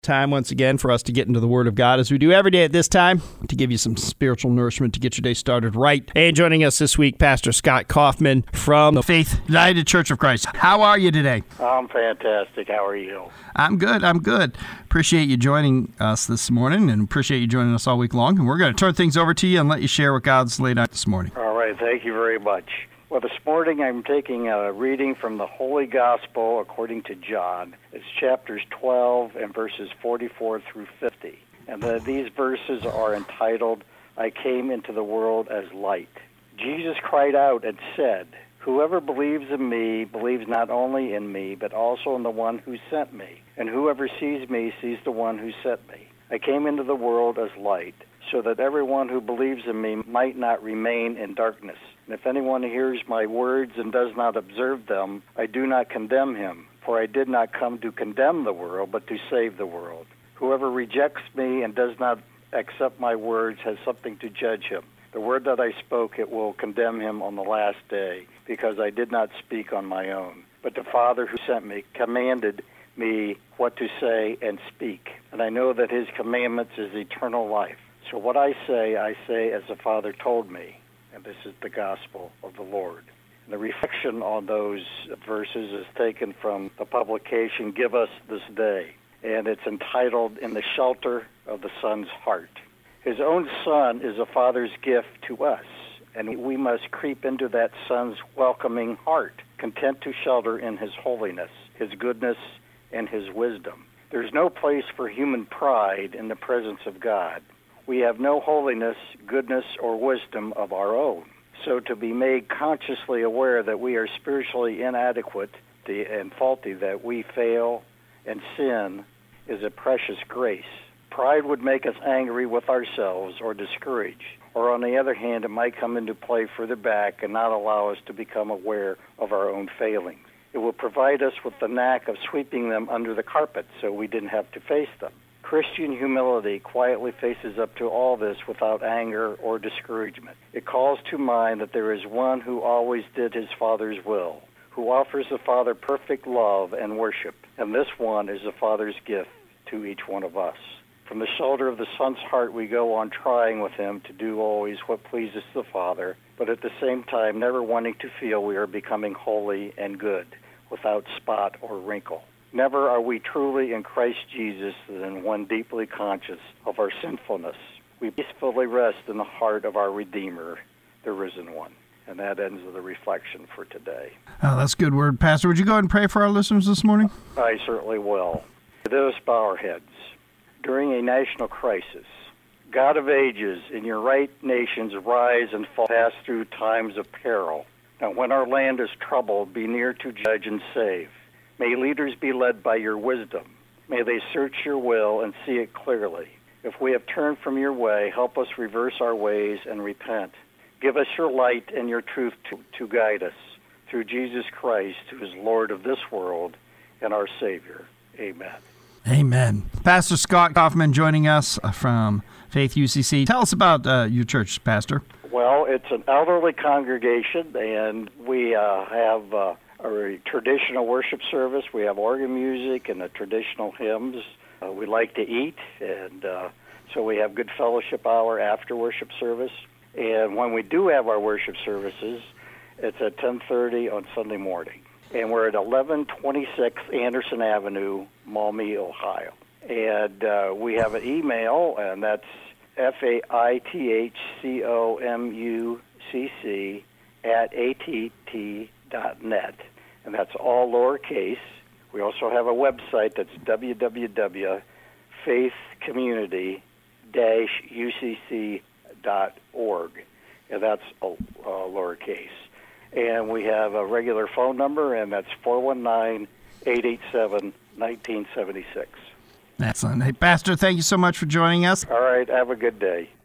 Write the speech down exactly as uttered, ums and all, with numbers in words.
Time once again for us to get into the Word of God as we do every day at this time to give you some spiritual nourishment to get your day started right. And joining us this week, Pastor Scott Kaufman from the Faith United Church of Christ. How are you today? I'm fantastic. How are you? I'm good. I'm good. Appreciate you joining us this morning and appreciate you joining us all week long. And we're going to turn things over to you and let you share what God's laid out this morning. All right. Thank you very much. Well, this morning I'm taking a reading from the Holy Gospel according to John. It's chapters twelve and verses forty-four through fifty. And the, these verses are entitled, I Came into the World as Light. Jesus cried out and said, Whoever believes in me believes not only in me, but also in the one who sent me. And whoever sees me sees the one who sent me. I came into the world as light, so that everyone who believes in me might not remain in darkness. And if anyone hears my words and does not observe them, I do not condemn him, for I did not come to condemn the world, but to save the world. Whoever rejects me and does not accept my words has something to judge him. The word that I spoke, it will condemn him on the last day, because I did not speak on my own. But the Father who sent me commanded me what to say and speak. And I know that his commandments is eternal life. So what I say, I say as the Father told me. And this is the gospel of the Lord. And the reflection on those verses is taken from the publication, Give Us This Day. And it's entitled, In the Shelter of the Son's Heart. His own Son is a Father's gift to us, and we must creep into that Son's welcoming heart, content to shelter in his holiness, his goodness, and his wisdom. There's no place for human pride in the presence of God. We have no holiness, goodness, or wisdom of our own. So to be made consciously aware that we are spiritually inadequate and faulty, that we fail and sin, is a precious grace. Pride would make us angry with ourselves or discouraged. Or on the other hand, it might come into play further back and not allow us to become aware of our own failings. It will provide us with the knack of sweeping them under the carpet so we didn't have to face them. Christian humility quietly faces up to all this without anger or discouragement. It calls to mind that there is one who always did his Father's will, who offers the Father perfect love and worship, and this one is the Father's gift to each one of us. From the shelter of the Son's heart, we go on trying with him to do always what pleases the Father, but at the same time never wanting to feel we are becoming holy and good, without spot or wrinkle. Never are we truly in Christ Jesus than one deeply conscious of our sinfulness. We peacefully rest in the heart of our Redeemer, the risen one. And that ends the reflection for today. Oh, that's a good word. Pastor, would you go ahead and pray for our listeners this morning? I certainly will. Let us bow our heads. During a national crisis, God of ages, in your right nations rise and fall, pass through times of peril. Now when our land is troubled, be near to judge and save. May leaders be led by your wisdom. May they search your will and see it clearly. If we have turned from your way, help us reverse our ways and repent. Give us your light and your truth to, to guide us. Through Jesus Christ, who is Lord of this world and our Savior. Amen. Amen. Pastor Scott Kaufman joining us from Faith U C C. Tell us about uh, your church, Pastor. Well, it's an elderly congregation, and we uh, have... Uh, a traditional worship service. We have organ music and the traditional hymns. Uh, we like to eat, and uh, so we have good fellowship hour after worship service. And when we do have our worship services, it's at ten thirty on Sunday morning. And we're at eleven twenty-six Anderson Avenue, Maumee, Ohio. And uh, we have an email, and that's F A I T H C O M U C C at A T T dot net. And that's all lowercase. We also have a website that's w w w dot faith community dash u c c dot org. And that's all uh, lowercase. And we have a regular phone number, and that's four one nine, eight eight seven, one nine seven six. Excellent. Hey, Pastor, thank you so much for joining us. All right. Have a good day.